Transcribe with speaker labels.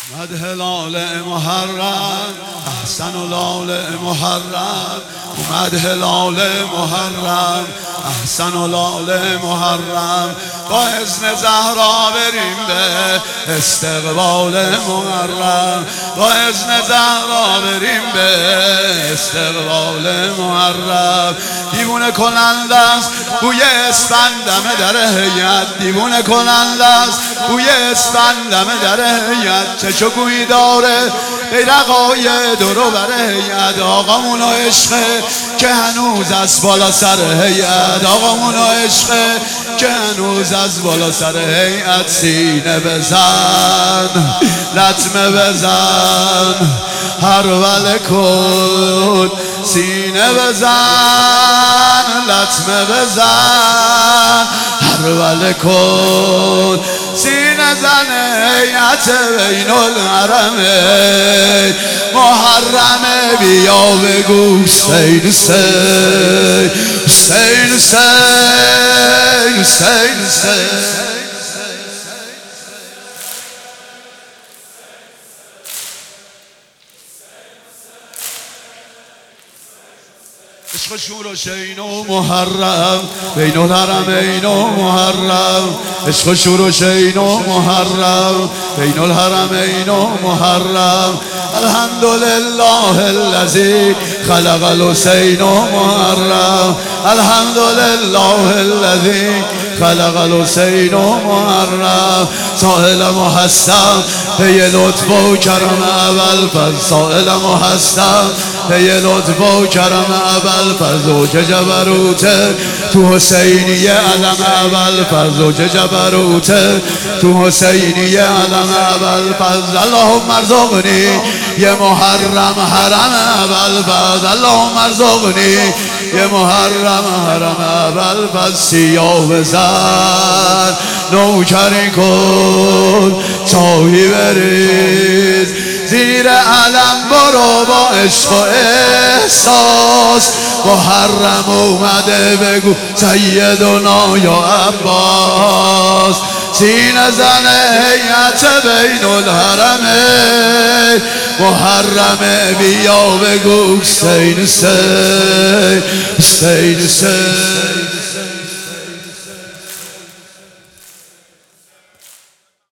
Speaker 1: اومد هلال محرم احسن لال محرم اومد هلال محرم احسن لال محرم با اذن زهرا بریم به استقبال محرم با اذن زهرا بریم به استقبال محرم دیوونه کننده است بوی اسفندمه در هیئت دیوونه کننده است بوی اسفندمه در هیئت چه شکویی داره بیرقای درو بر هیئت آقامون و عشقه که هنوز از بالا سر هیئت آقامون و عشقه که هنوز از بالا سر هیئت سینه بزن لطمه بزن هروله کن سینه بزن لطمه بزن هروله کن سینه زن هیئت بین الحرمین محرمه بیا بگو حسین حسین حسین حسین حسین حسین عشق شور و شین و محرم بین الحرمین و محرم عشق شور و شین و محرم بین الحرمین و محرم الحمدلله الذی خلق الحسین و محرم الحمدلله الذی خلق الحسین و محرم سائل محسن پی لطف و کرم اول فضل سائل محسن پی لطف و کرم اول فضل که جبروته تو حسینیه علم اول فضل که جبروته تو حسینیه علم اول فضل اللهم ارزقنی یه محرم حرم اول فضل اللهم ارزقنی یه محرم حرم اول فضل سیاه بزن نوکری کن چاهی بریز زیر علم برو با عشق و احساس محرم اومده بگو سیدنا یا عباس سینه زن هیئت بین الحرمین محرمه بیا بگو حسین حسین حسین حسین